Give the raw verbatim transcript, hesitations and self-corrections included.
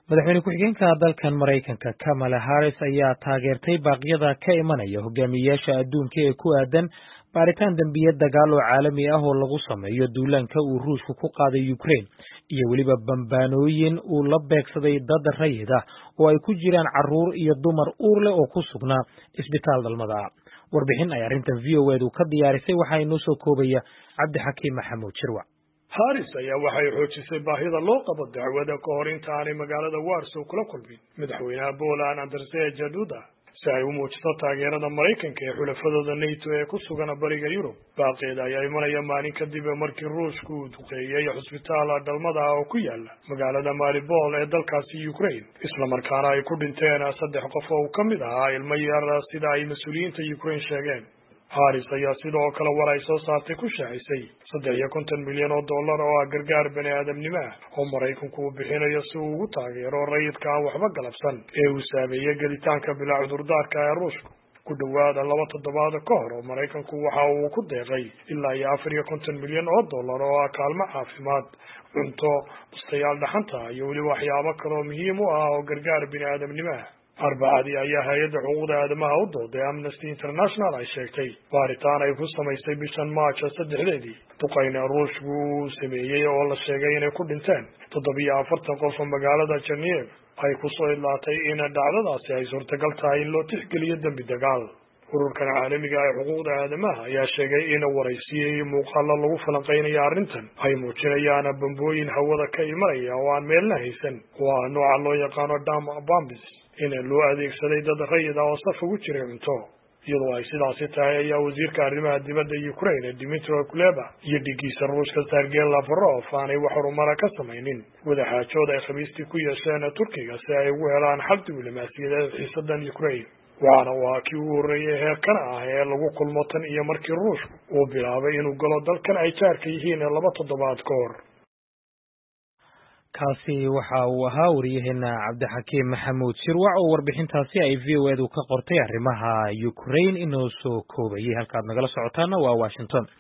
madaxweyne ku-xigeenka dalkan Mareykanka Kamala Harris ayaa taageertay baaqyada ka imanaya hogaamiyayaasha adduunka ee ku aadan baaritaan dambiye dagaal oo caalami ah oo lagu sameeyo duulaanka uu Ruushku ku qaaday Ukraine iyo weliba bambaanooyin uu la beegsaday dad rayid ah oo ay ku jiraan carruur iyo dumar uur leh oo ku sugnaa isbitaal dhalmada. Warbixin ay arrintan V O A du ka diyaarisay waxaa inoo soo koobaya Cabdixakiim Maxamuud Shirwac. Harris ayaa waxay xoojisay baahida loo qabo dacwada ka hor inta aanay magaalada Warsaw kula kulmin madaxweynaha Poland Andrzej Duda si ay u muujiso taageerada Mareykanka ee xulafadooda NATO ee ku sugan bariga Yurub. Baaqeeda ayaa imanaya maalin kadib markii Ruushku uu duqeeyay cusbitaal dhalmada oo ku yaala magaalada Mariupol ee dalkaasi Ukraine, isla markaana ay ku dhinteen saddex qof oo ka mid ah ilmo yar sida ay mas'uuliyiinta Ukraine sheegeen. Harris ayaa sidoo kale war ay soo saartay ku shaacisay saddex iyo konton milyan oo dollar oo gargaar bani'aadamnimo ah oo Mareykanku uu bixinayo si uu ugu taageero rayidka aan waxba galabsan ee uu saameeyay gelitaanka bilaa cudurdaarka ee Ruushku. Ku dhawaada laba toddobaad ka hor oo Mareykanku waxa uu ku deeqay ilaa iyo afar iyo konton milyan oo dollar oo kaalmo caafimaad, cunto, bustayaal dhaxanta iyo weliba waxyaabo kale oo muhiim u ah oo gargaar bani'aadamnimo ah. Arbacadii ayaa hay'adda xuquuqda aadamaha u dooday Amnesty International ay sheegtay baaritaan ay ku samaysay bishan March saddexdeedii duqeyne Ruushku uu sameeyey oo la sheegay inay ku dhinteen toddobiyo afartan qof magaalada Chernihiv ay ku soo ilaatay in dhacdadaasi ay suurtagal tahay in loo tixgeliyo dambi dagaal. Ururkan caalamiga ah ee xuquuqda aadamaha ayaa sheegay in waraysiyo muuqaalo lagu falanqeynayo arrintan ay muujinayaan bambooyin hawada ka imanaya oo aan meelna haysan waa nooca loo yaqaano dam bombs in loo adeegsaday dad rayid ah oo saf ugu jiray cunto. iyadoo ay sidaasi tahay ayaa wasiirka arrimaha dibadda Ukraine Dmytro Kuleba iyo dhigiisa Ruushka Sergey Lavrov aanay wax horumar ka samaynin wadaxaajood ay Khamiistii ku yeesheen Turkiga si ay ugu helaan xal diblomaasiyadeed xiisadan Ukraine. waxaana waa kii ugu horreeyay heerkan ah ee lagu kulmo tan iyo markii Ruushku uu bilaabay inuu galo dalkan ay jaarka yihiin laba toddobaad ka hor. kaasi waxa uu ahaa wariyaheena Cabdixakiim Maxamuud Shirwac oo warbixintaasi ay V O A du ka qortay arrimaha Ukraine inoo soo koobayay. halkaad nagala socotaana waa Washington.